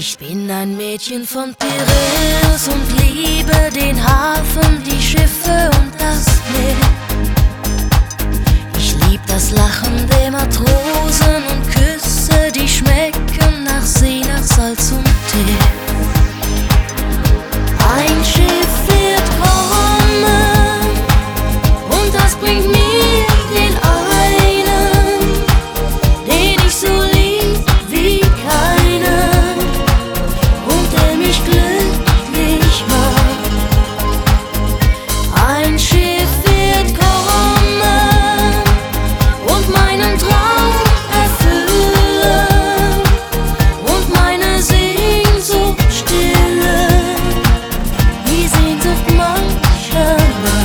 Ich bin ein Mädchen von Piräus und liebe den Hafen, die Schiffe und das Meer. Ich lieb das Lachen der Matrosen und Küsse, die schmecken nach See, nach Salz und Tee. Ein Schiff wird kommen und das bringt mir den einen, den ich so lieb wie keinen und der mich glücklich macht. Ein Schiff wird kommen und meinen Traum erfüllen und meine Sehnsucht stillen, die Sehnsucht mancher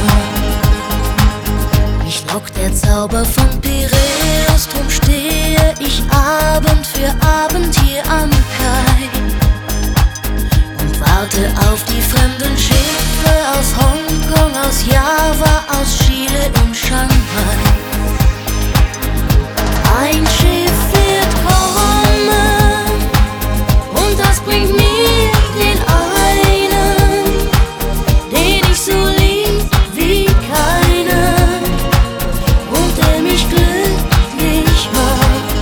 Nacht. Mich lockt der Zauber von Piräus, drum stehe ich Abend für Abend hier am Kai und warte auf die fremden Schiffe aus Hongkong, aus Java, aus Chile und Shanghai. Ein Schiff wird kommen und das bringt mir den einen, den ich so lieb wie keinen und der mich glücklich macht.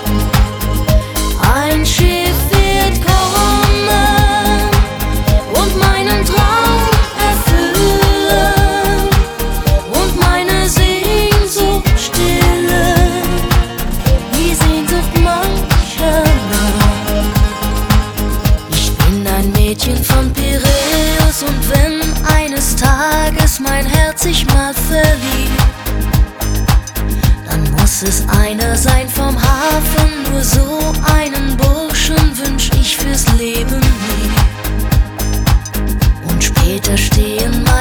Ein Schiff wird kommen und meinen Traum erfüllen und meine Sehnsucht stillen, die Sehnsucht mancher Nacht. Ich bin ein Mädchen von Piräus und wenn eines Tages mein Herz sich mal verliebt, dann muss es einer sein vom Hafen, nur so einen Burschen wünsch ich fürs Leben lieb. Und später stehen